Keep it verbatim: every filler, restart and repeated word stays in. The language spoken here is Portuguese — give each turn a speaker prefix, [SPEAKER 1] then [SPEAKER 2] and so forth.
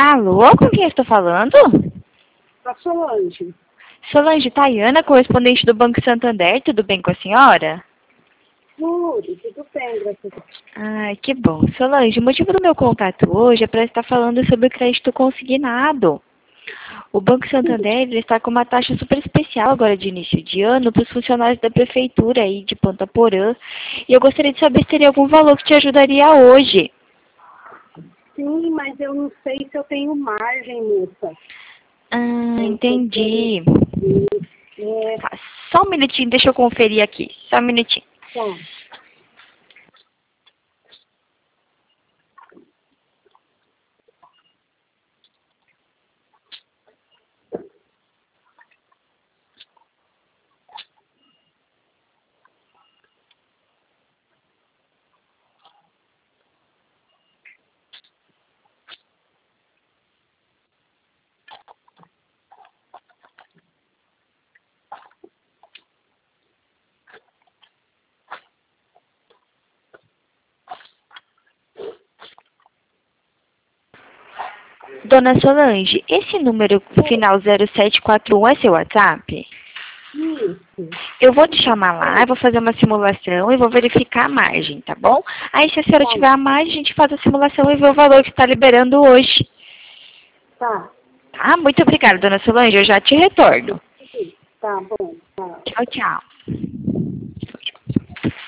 [SPEAKER 1] Alô, com quem eu estou falando?
[SPEAKER 2] A Solange.
[SPEAKER 1] Solange Tayana, correspondente do Banco Santander, tudo bem com a senhora?
[SPEAKER 2] Tudo, tudo bem, graças a Deus.
[SPEAKER 1] Ai, que bom. Solange, o motivo do meu contato hoje é para estar falando sobre o crédito consignado. O Banco Santander ele está com uma taxa super especial agora de início de ano para os funcionários da prefeitura aí de Ponta Porã. E eu gostaria de saber se teria algum valor que te ajudaria hoje.
[SPEAKER 2] Sim, mas eu não sei se eu tenho margem, moça.
[SPEAKER 1] Ah, entendi.
[SPEAKER 2] É,
[SPEAKER 1] Tá, só um minutinho, deixa eu conferir aqui. Só um minutinho.
[SPEAKER 2] tá.
[SPEAKER 1] Dona Solange, esse número final zero sete quatro um é seu WhatsApp?
[SPEAKER 2] Isso.
[SPEAKER 1] Eu vou te chamar lá, eu vou fazer uma simulação e vou verificar a margem, tá bom? Aí se a senhora
[SPEAKER 2] Tá.
[SPEAKER 1] tiver a margem, a gente faz a simulação e vê o valor que está liberando hoje.
[SPEAKER 2] Tá.
[SPEAKER 1] Tá? Muito obrigada, Dona Solange, eu já te retorno.
[SPEAKER 2] Tá bom. Tá.
[SPEAKER 1] Tchau, tchau.